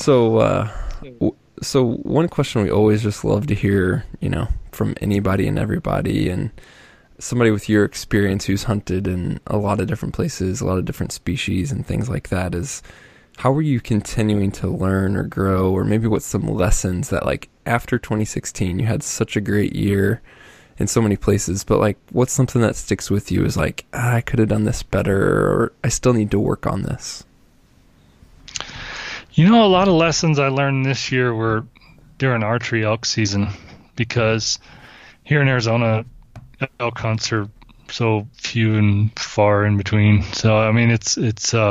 So one question we always just love to hear, from anybody and everybody, and somebody with your experience who's hunted in a lot of different places, a lot of different species and things like that, is how are you continuing to learn or grow, or maybe what's some lessons that, like, after 2016, you had such a great year in so many places, but like, what's something that sticks with you is like, I could have done this better, or I still need to work on this? A lot of lessons I learned this year were during archery elk season, because here in Arizona, elk hunts are so few and far in between. So, I mean, it's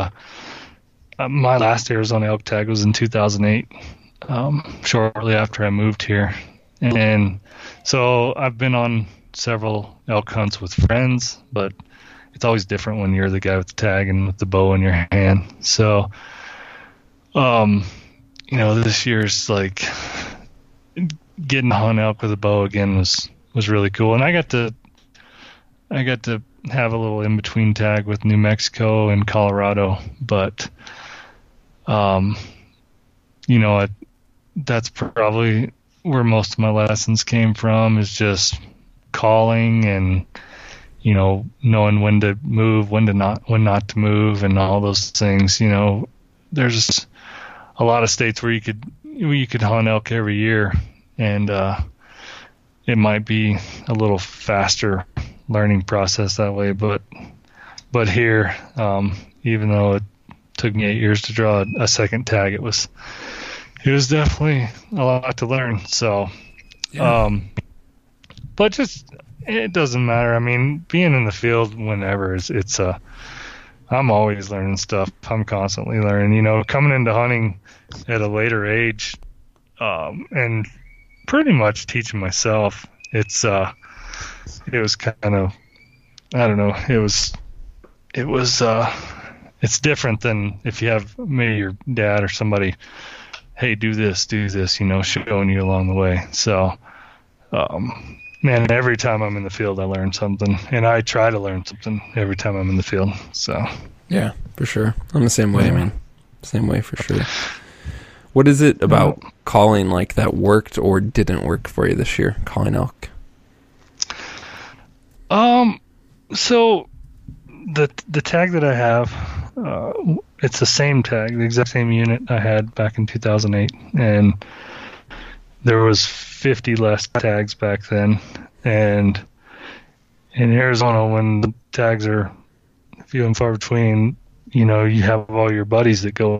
my last Arizona elk tag was in 2008, shortly after I moved here. And so I've been on several elk hunts with friends, but it's always different when you're the guy with the tag and with the bow in your hand. So, this year's like getting to hunt elk with a bow again was really cool. And I got to have a little in-between tag with New Mexico and Colorado, but, that's probably where most of my lessons came from, is just calling and, knowing when to move, when not to move, and all those things. There's a lot of states where you could hunt elk every year, and it might be a little faster learning process that way, but here, even though it took me 8 years to draw a second tag, it was definitely a lot to learn. So, yeah. But just, it doesn't matter. I mean, being in the field whenever I'm always learning stuff. I'm constantly learning, coming into hunting at a later age, and pretty much teaching myself. It was kind of, I don't know, it's different than if you have maybe your dad or somebody, hey, do this, showing you along the way. So, man, every time I'm in the field, I learn something, and I try to learn something every time I'm in the field. So, yeah, for sure. I'm the same way, man. Same way for sure. What is it about calling like that worked or didn't work for you this year, calling elk? So the tag that I have, it's the same tag, the exact same unit I had back in 2008, and there was 50 less tags back then. And in Arizona, when the tags are few and far between, you know, you have all your buddies that go.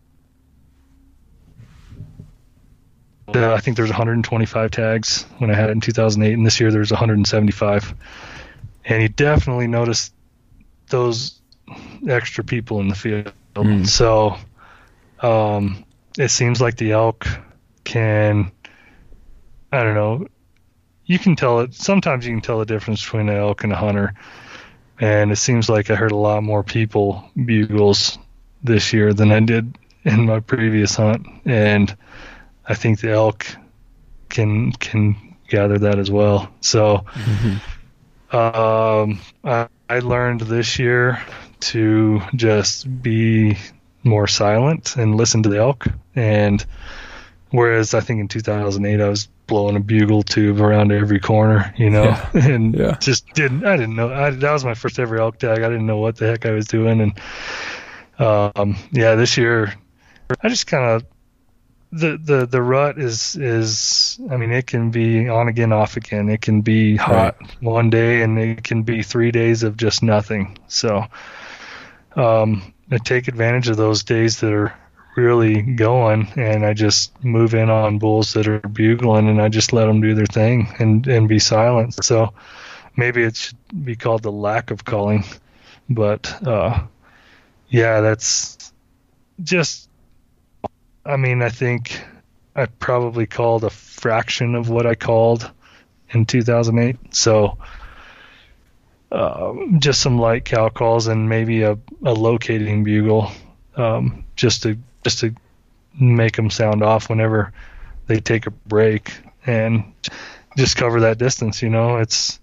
I think there's 125 tags when I had it in 2008, and this year there's 175. And you definitely notice those extra people in the field. So it seems like the elk can, I don't know, you can tell it, sometimes you can tell the difference between an elk and a hunter. And it seems like I heard a lot more people bugles this year than I did in my previous hunt. And I think the elk can gather that as well. So I learned this year to just be more silent and listen to the elk. And whereas I think in 2008 I was blowing a bugle tube around every corner, you know, just didn't know. That was my first ever elk tag. I didn't know what the heck I was doing. And this year I just kind of, the rut is I mean, it can be on again, off again. It can be hot one day and it can be 3 days of just nothing. So I take advantage of those days that are really going, and I just move in on bulls that are bugling, and I just let them do their thing and be silent. So maybe it should be called the lack of calling, but that's just, I mean, I think I probably called a fraction of what I called in 2008. So just some light cow calls and maybe a locating bugle, just to make them sound off whenever they take a break, and just cover that distance. You know, it's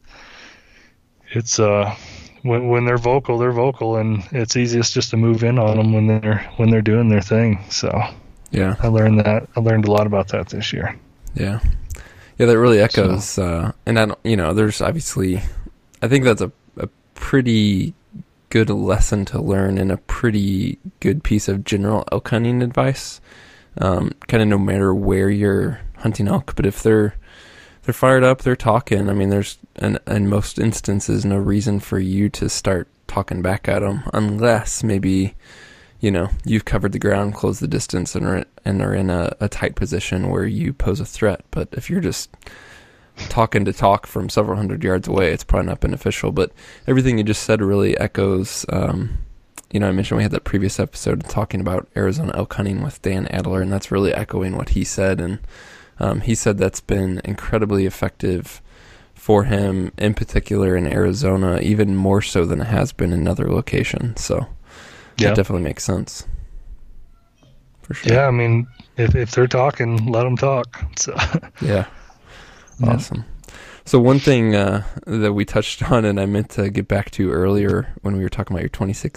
when they're vocal, and it's easiest just to move in on them when they're doing their thing. So yeah, I learned a lot about that this year. Yeah, that really echoes. And I don't, you know, there's obviously, I think that's a pretty good lesson to learn and a pretty good piece of general elk hunting advice. Kind of no matter where you're hunting elk, but if they're fired up, they're talking. I mean, there's in most instances no reason for you to start talking back at them unless maybe, you know, you've covered the ground, closed the distance, and are in a tight position where you pose a threat. But if you're just talking to talk from several hundred yards away, it's probably not beneficial. But everything you just said really echoes. You know, I mentioned we had that previous episode talking about Arizona elk hunting with Dan Adler, and that's really echoing what he said. And he said that's been incredibly effective for him, in particular in Arizona, even more so than it has been in other locations. So that definitely makes sense. For sure. Yeah, I mean, if they're talking, let them talk. So yeah. Awesome. So one thing that we touched on, and I meant to get back to earlier when we were talking about your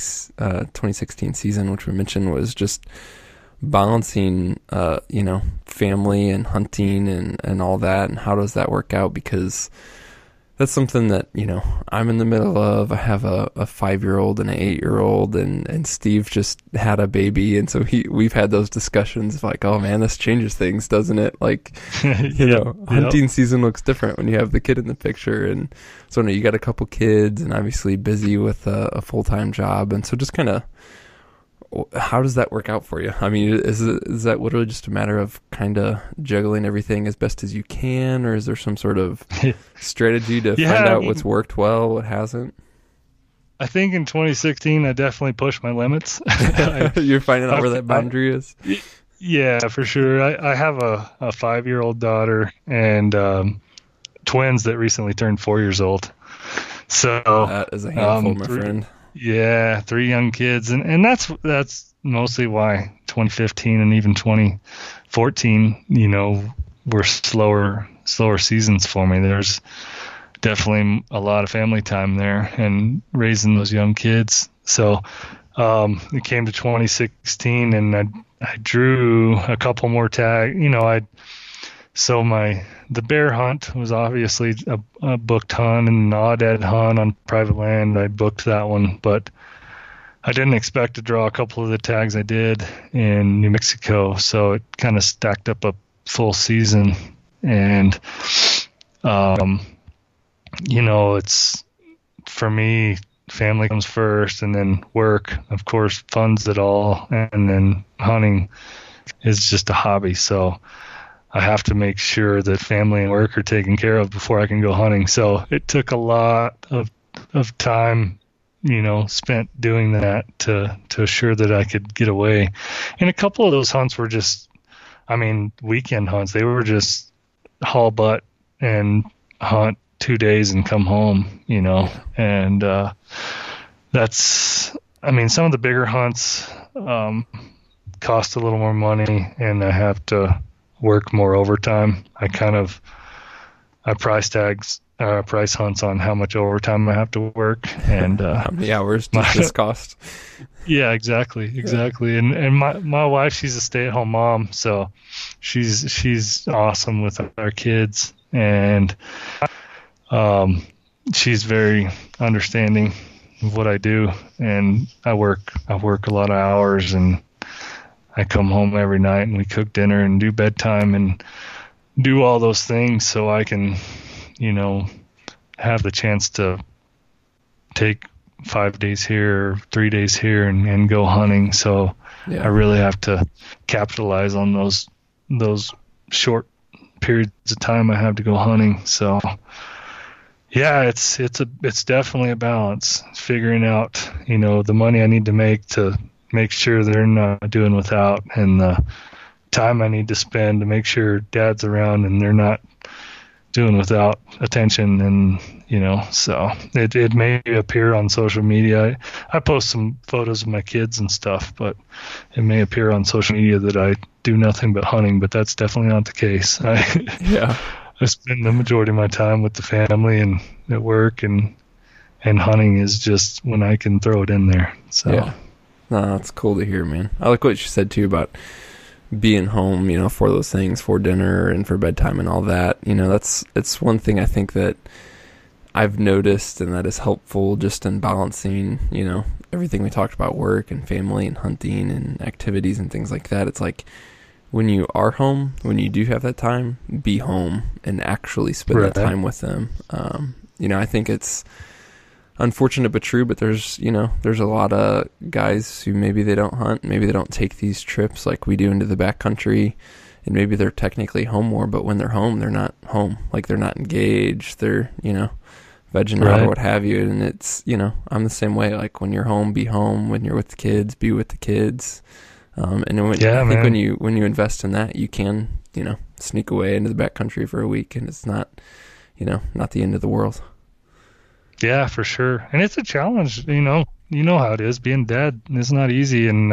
2016 season, which we mentioned, was just balancing, you know, family and hunting and all that, and how does that work out? Because that's something that, you know, I'm in the middle of. I have a 5-year-old and an 8-year-old, and Steve just had a baby, and so we've had those discussions of like, oh man, this changes things, doesn't it? Like, you know, hunting season looks different when you have the kid in the picture, and so you got a couple kids, and obviously busy with a full-time job, and so just kind of, how does that work out for you? I mean, is that literally just a matter of kind of juggling everything as best as you can, or is there some sort of strategy to find out what's worked well, what hasn't? I think in 2016, I definitely pushed my limits. You're finding out where that boundary is? Yeah, for sure. I have a 5-year-old daughter and twins that recently turned 4 years old. So that is a handful, my friend. Yeah, 3 young kids, and that's mostly why 2015 and even 2014, you know, were slower slower seasons for me. There's definitely a lot of family time there and raising those young kids. So it came to 2016, and I drew a couple more tags. The bear hunt was obviously a booked hunt, and an aoudad hunt on private land. I booked that one, but I didn't expect to draw a couple of the tags I did in New Mexico. So it kind of stacked up a full season. And, it's, for me, family comes first, and then work, of course, funds it all. And then hunting is just a hobby. So I have to make sure that family and work are taken care of before I can go hunting. So it took a lot of time, spent doing that to assure that I could get away. And a couple of those hunts were just, weekend hunts. They were just haul butt and hunt 2 days and come home, and that's, some of the bigger hunts cost a little more money, and I have to work more overtime. I price hunts on how much overtime I have to work and how many hours does this cost? Yeah, exactly. And my wife, she's a stay-at-home mom, so she's awesome with our kids, and she's very understanding of what I do. And I work a lot of hours, and I come home every night, and we cook dinner and do bedtime and do all those things so I can, have the chance to take 5 days here or 3 days here and go hunting. So yeah. I really have to capitalize on those short periods of time I have to go hunting. So yeah, it's definitely a balance. It's figuring out, the money I need to make sure they're not doing without, and the time I need to spend to make sure dad's around and they're not doing without attention. And so it may appear on social media. I post some photos of my kids and stuff, but it may appear on social media that I do nothing but hunting, but that's definitely not the case. I spend the majority of my time with the family and at work, and hunting is just when I can throw it in there. So yeah. No, that's cool to hear, man. I like what you said too about being home, for those things, for dinner and for bedtime and all that. It's one thing I think that I've noticed, and that is helpful just in balancing, everything we talked about, work and family and hunting and activities and things like that. It's like when you are home, when you do have that time, be home and actually spend that time with them. I think it's unfortunate but true, but there's a lot of guys who maybe they don't hunt, maybe they don't take these trips like we do into the backcountry, and maybe they're technically home more, but when they're home, they're not home. Like, they're not engaged, they're, vegging out or what have you. And it's, I'm the same way. Like, when you're home, be home. When you're with the kids, be with the kids. I think when you invest in that, you can, sneak away into the backcountry for a week, and it's not, not the end of the world. Yeah, for sure. And it's a challenge, how it is. Being dad is not easy. And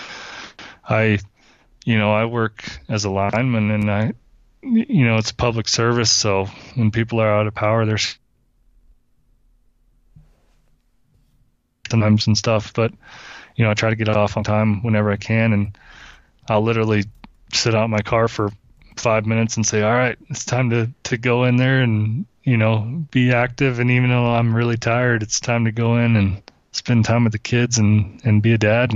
I work as a lineman, and it's public service. So when people are out of power, there's sometimes and stuff. But, I try to get off on time whenever I can. And I'll literally sit out in my car for 5 minutes and say, all right, it's time to go in there and, be active. And even though I'm really tired, it's time to go in and spend time with the kids and be a dad.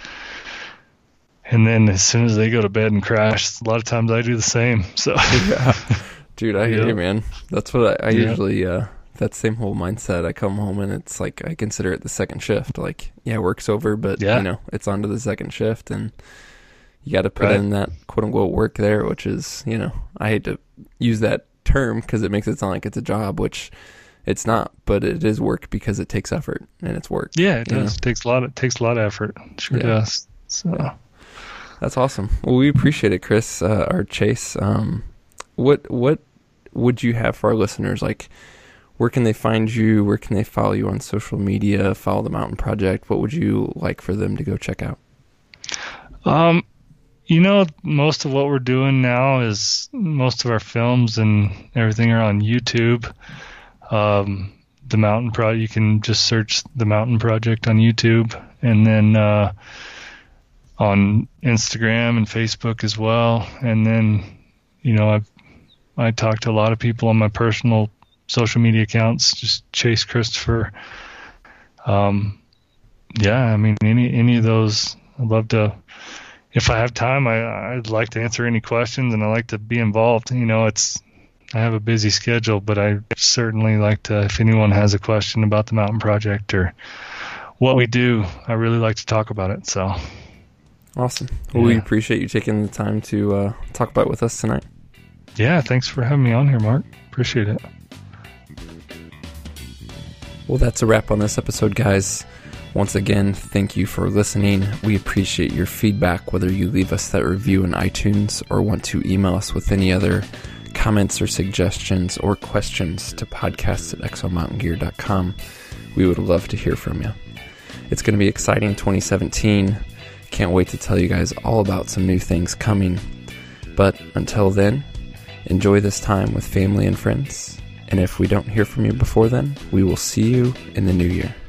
And then as soon as they go to bed and crash, a lot of times I do the same. So, yeah. Dude, I hear you, man. That's what I usually, that same whole mindset. I come home and it's like, I consider it the second shift. Like, yeah, work's over, but it's on to the second shift, and you got to put in that quote unquote work there, which is, I hate to use that term because it makes it sound like it's a job, which it's not, but it is work because it takes effort, and it's work. Yeah, it does. It takes a lot of effort. It sure does. So that's awesome. Well, we appreciate it, Chris, or Chase. What would you have for our listeners? Like, where can they find you? Where can they follow you on social media? Follow the Mountain Project? What would you like for them to go check out? Most of what we're doing now is most of our films and everything are on YouTube. The Mountain Project, you can just search The Mountain Project on YouTube, and then on Instagram and Facebook as well. And then, I talk to a lot of people on my personal social media accounts, just Chase Christopher. Any of those, I'd love to. If I have time, I'd like to answer any questions, and I like to be involved. I have a busy schedule, but I certainly like to, if anyone has a question about the Mountain Project or what we do, I really like to talk about it. So awesome. Well, we appreciate you taking the time to talk about it with us tonight. Yeah, thanks for having me on here, Mark. Appreciate it. Well, that's a wrap on this episode, guys. Once again, thank you for listening. We appreciate your feedback, whether you leave us that review in iTunes or want to email us with any other comments or suggestions or questions to podcast@exomountaingear.com. We would love to hear from you. It's going to be exciting 2017. Can't wait to tell you guys all about some new things coming. But until then, enjoy this time with family and friends. And if we don't hear from you before then, we will see you in the new year.